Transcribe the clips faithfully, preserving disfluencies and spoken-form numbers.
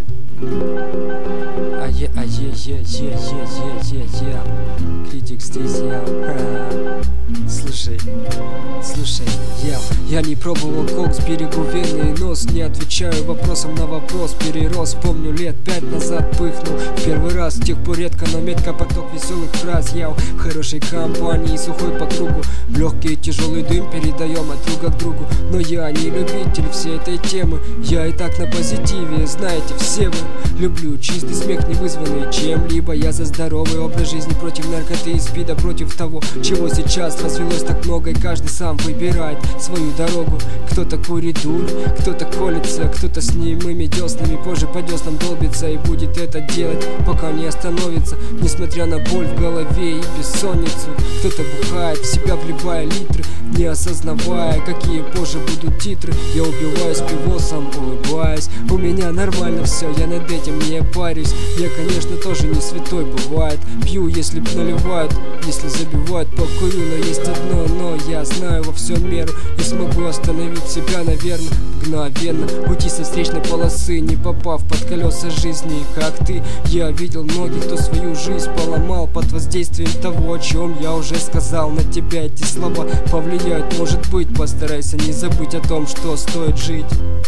А е, а е, е, е, е, е, е, е. Критик здесь я. Слушай, слушай, я Я не пробовал кокс, берегу вены и нос. Не отвечаю вопросом на вопрос. Перерос, помню, лет пять назад пыхнул в первый раз. С тех пор редко, но метко поток веселых фраз. Я в хорошей компании, сухой по кругу. В легкий и тяжелый дым передаем от друга к другу. Но я не любитель всей этой темы. Я и так на позитиве, знаете, все вы. Люблю чистый смех, не вызванный чем-либо. Я за здоровый образ жизни, против наркоты и спида, против того, чего сейчас развелось так много. И каждый сам выбирает свою дорогу. Кто-то курит дуль, кто-то колется, кто-то с немыми деснами позже по деснам долбится и будет это делать, пока не остановится, несмотря на боль в голове и бессонницу. Кто-то бухает, в себя вливая литры, не осознавая, какие позже будут титры. Я убиваюсь пивосом, улыбаясь. У меня нормально все, я над этим не парюсь. Я, конечно, тоже не святой, бывает. Пью, если б наливают, если забивают, покурю. Но есть одно но, я знаю во всем меру и смогу остановить себя, наверное, мгновенно. Уйти со встречной полосы, не попав под колеса жизни, как ты. Я видел многих, кто свою жизнь поломал под воздействием того, о чем я уже сказал. На тебя эти слова повлияют, может быть. Постарайся не забыть о том, что стоит жить.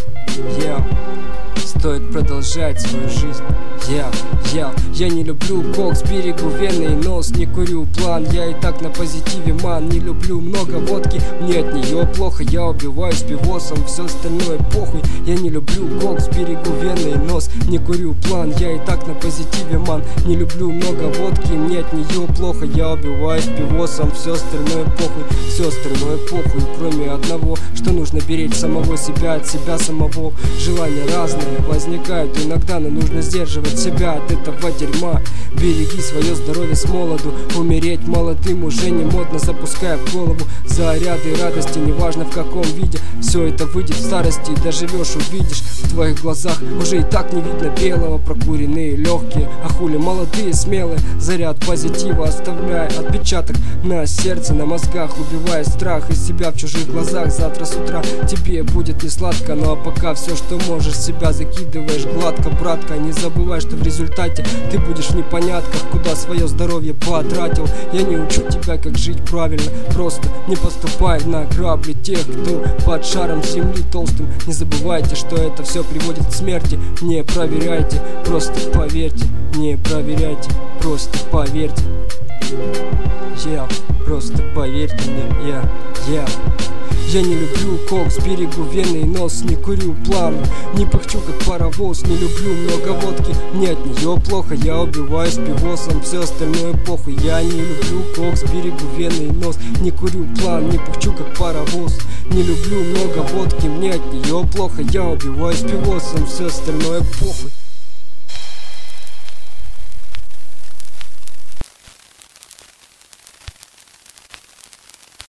Я Стоит продолжать свою жизнь. Я, я, я не люблю кокс, берегу вены и нос, не курю план. Я и так на позитиве, ман. Не люблю много водки, мне от нее плохо. Я убиваюсь пивосом, все остальное похуй. Я не люблю кокс, берегу вены и нос, не курю план. Я и так на позитиве, ман. Не люблю много водки, мне от нее плохо. Я убиваюсь пивосом, все остальное похуй. Все остальное похуй, кроме одного, что нужно беречь самого себя от себя самого. Желания разные возникают иногда, но нужно сдерживать себя от этого дерьма. Береги свое здоровье с молоду. Умереть молодым уже не модно, запуская в голову заряды радости, неважно в каком виде. Все это выйдет в старости, доживешь, увидишь. В твоих глазах уже и так не видно белого. Прокуренные легкие, а хули молодые, смелые. Заряд позитива оставляя отпечаток на сердце, на мозгах, убивая страх из себя в чужих глазах. Завтра с утра тебе будет не сладко, ну а пока все, что можешь, себя закидываешь гладко, братка. Не забывай, что в результате ты будешь в непонятках, куда свое здоровье потратил. Я не учу тебя, как жить правильно, просто не поступай на грабли тех, кто под шаром земли толстым. Не забывайте, что это все приводит к смерти. Не проверяйте, просто поверьте. Не проверяйте, просто поверьте. Я, просто поверьте мне, я, я Я не люблю кокс, берегу вены и нос, не курю план, не пыхчу как паровоз. Не люблю много водки, мне от нее плохо. Я убиваюсь пивосом, все остальное похуй. Я не люблю кокс, берегу вены и нос, не курю план, не пыхчу как паровоз. Не люблю много водки, мне от нее плохо. Я убиваюсь пивосом, все остальное похуй.